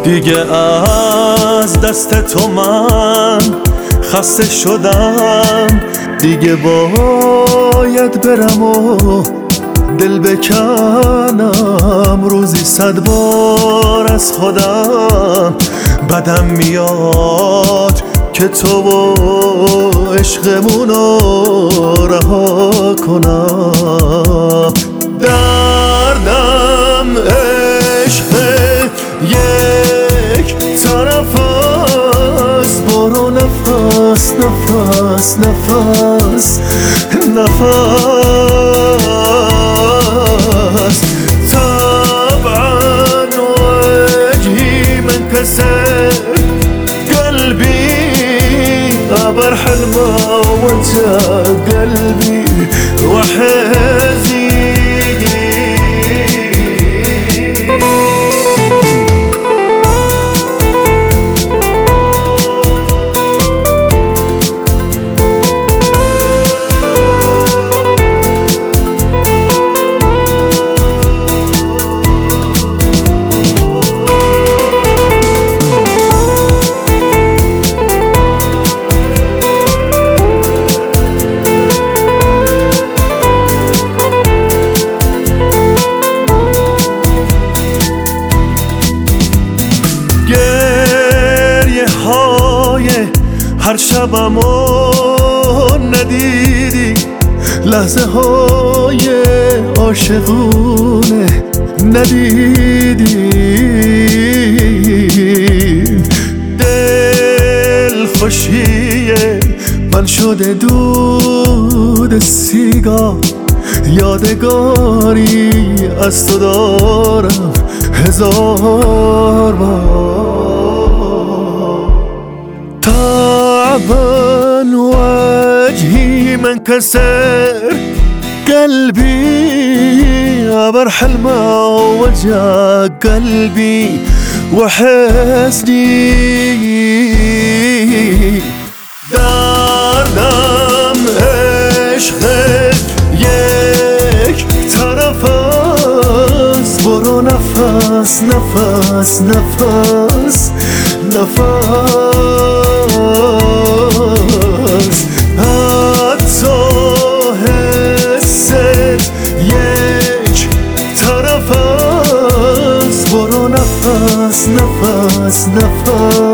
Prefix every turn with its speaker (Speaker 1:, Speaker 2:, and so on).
Speaker 1: دیگه از دست تو من خسته شدم، دیگه باید برم و دل بکنم. روزی 100 بار از خودم بدم میاد که تو و عشقمونو رها کنم. دردم عشق یک طرف است، برو نفس نفس نفس نفس. طبعا وجهي منكسر، قلبي عبر حلمه وانت قلبي وحزين. هر شبمو ندیدی، لحظه های عاشقونه ندیدی. دل خوشیه من شده دود سیگار، یادگاری از تو دارم 1000 بار. طبعا وجهي منكسر، قلبي عبر حلمه وجع قلبي وحزني. دردم عشقت یک طرف است، برو نفس نفس نفس نفس. حتی حست یک طرف است، برو نفس نفس نفس.